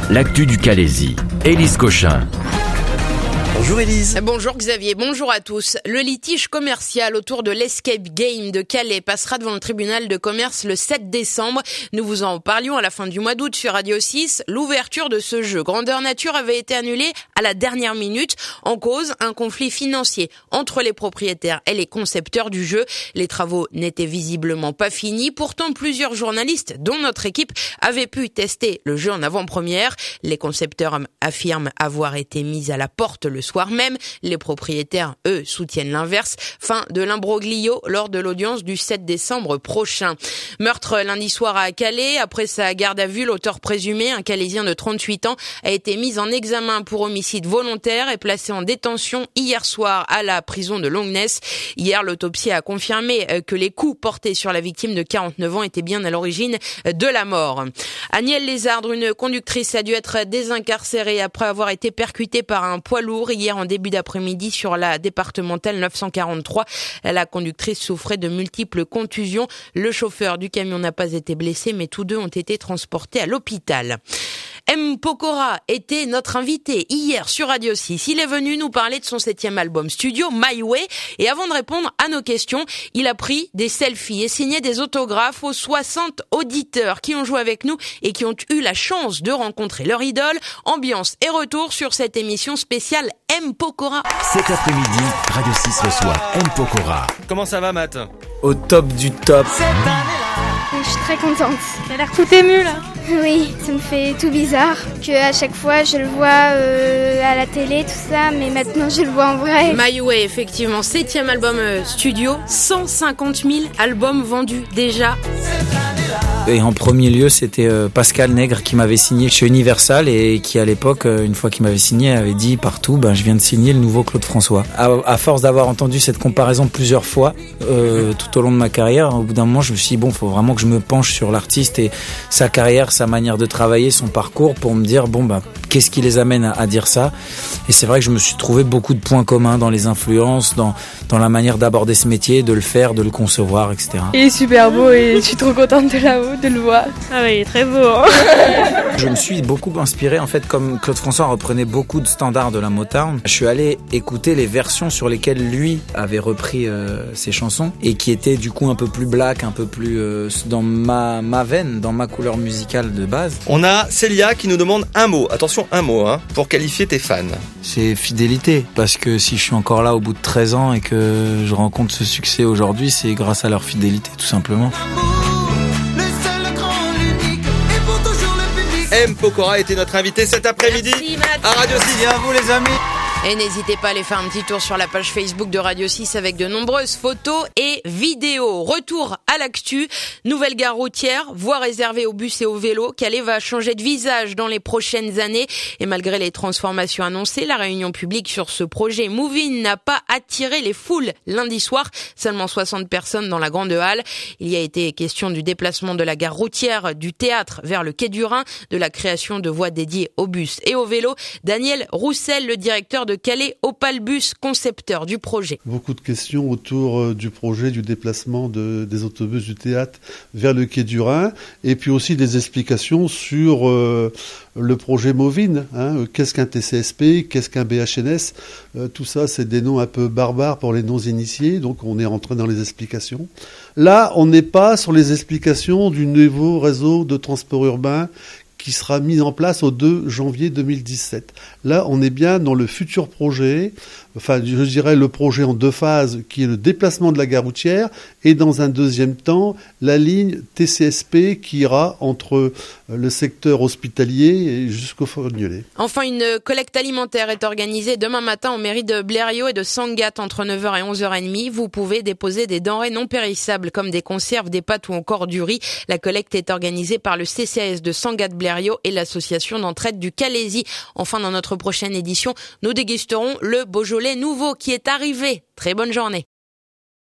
l'actu du Calaisis. Élise Cochin. Bonjour Élise. Bonjour Xavier, bonjour à tous. Le litige commercial autour de l'Escape Game de Calais passera devant le tribunal de commerce le 7 décembre. Nous vous en parlions à la fin du mois d'août sur Radio 6. L'ouverture de ce jeu grandeur nature avait été annulée à la dernière minute. En cause, un conflit financier entre les propriétaires et les concepteurs du jeu. Les travaux n'étaient visiblement pas finis. Pourtant, plusieurs journalistes, dont notre équipe, avaient pu tester le jeu en avant-première. Les concepteurs affirment avoir été mis à la porte le soir même. Les propriétaires, eux, soutiennent l'inverse. Fin de l'imbroglio lors de l'audience du 7 décembre prochain. Meurtre lundi soir à Calais. Après sa garde à vue, l'auteur présumé, un Calaisien de 38 ans, a été mis en examen pour homicide volontaire et placé en détention hier soir à la prison de Longnes. Hier, l'autopsie a confirmé que les coups portés sur la victime de 49 ans étaient bien à l'origine de la mort. À Niel-les-Ardres, une conductrice a dû être désincarcérée après avoir été percutée par un poids lourd hier en début d'après-midi sur la départementale 943. La conductrice souffrait de multiples contusions. Le chauffeur du camion n'a pas été blessé, mais tous deux ont été transportés à l'hôpital. M. Pokora était notre invité hier sur Radio 6. Il est venu nous parler de son 7e album studio, My Way. Et avant de répondre à nos questions, il a pris des selfies et signé des autographes aux 60 auditeurs qui ont joué avec nous et qui ont eu la chance de rencontrer leur idole. Ambiance et retour sur cette émission spéciale M. Pokora. Cet après-midi, Radio 6 reçoit M. Pokora. Comment ça va Matt? Au top du top. Je suis très contente. T'as l'air tout ému là. Oui, ça me fait tout bizarre qu'à chaque fois je le vois à la télé, tout ça, mais maintenant je le vois en vrai. My Way, effectivement, 7e album studio, 150 000 albums vendus déjà. Et en premier lieu, c'était Pascal Nègre qui m'avait signé chez Universal et qui à l'époque, une fois qu'il m'avait signé, avait dit partout, je viens de signer le nouveau Claude François. À force d'avoir entendu cette comparaison plusieurs fois tout au long de ma carrière, au bout d'un moment, je me suis dit faut vraiment que je me penche sur l'artiste et sa carrière, sa manière de travailler, son parcours pour me dire qu'est-ce qui les amène à dire ça. Et c'est vrai que je me suis trouvé beaucoup de points communs dans les influences, dans la manière d'aborder ce métier, de le faire, de le concevoir, etc. Il est super beau et je suis trop contente de le voir. Ah oui, il est très beau. Hein. Je me suis beaucoup inspiré, en fait, comme Claude François reprenait beaucoup de standards de la Motown. Je suis allé écouter les versions sur lesquelles lui avait repris ses chansons et qui étaient du coup un peu plus black, un peu plus dans ma veine, dans ma couleur musicale de base. On a Célia qui nous demande un mot, attention un mot, pour qualifier tes fans. C'est fidélité, parce que si je suis encore là au bout de 13 ans et que je rencontre ce succès aujourd'hui, c'est grâce à leur fidélité tout simplement. M. Pokora était notre invité cet après-midi. Merci, Matt. À Radio 6. Et à vous les amis. Et n'hésitez pas à aller faire un petit tour sur la page Facebook de Radio 6 avec de nombreuses photos et vidéos. Retour à l'actu. Nouvelle gare routière, voie réservée aux bus et aux vélos. Calais va changer de visage dans les prochaines années. Et malgré les transformations annoncées, la réunion publique sur ce projet Move In n'a pas attiré les foules lundi soir. Seulement 60 personnes dans la grande halle. Il y a été question du déplacement de la gare routière du théâtre vers le quai du Rhin, de la création de voies dédiées aux bus et aux vélos. Daniel Roussel, le directeur de Calais Opalbus, concepteur du projet. Beaucoup de questions autour du projet du déplacement des autobus du théâtre vers le quai du Rhin et puis aussi des explications sur le projet Movin. Qu'est-ce qu'un TCSP, qu'est-ce qu'un BHNS, tout ça c'est des noms un peu barbares pour les non-initiés, donc on est rentré dans les explications. Là, on n'est pas sur les explications du nouveau réseau de transport urbain qui sera mis en place au 2 janvier 2017. Là, on est bien dans le futur projet, je dirais le projet en deux phases, qui est le déplacement de la gare routière, et dans un deuxième temps, la ligne TCSP qui ira entre le secteur hospitalier et jusqu'au Fort-Niolet. Enfin, une collecte alimentaire est organisée demain matin en mairie de Blériot et de Sangatte entre 9h et 11h30. Vous pouvez déposer des denrées non périssables comme des conserves, des pâtes ou encore du riz. La collecte est organisée par le CCAS de Sangatte-Blériot et l'association d'entraide du Calaisis. Enfin, dans notre prochaine édition, nous dégusterons le Beaujolais nouveau qui est arrivé. Très bonne journée.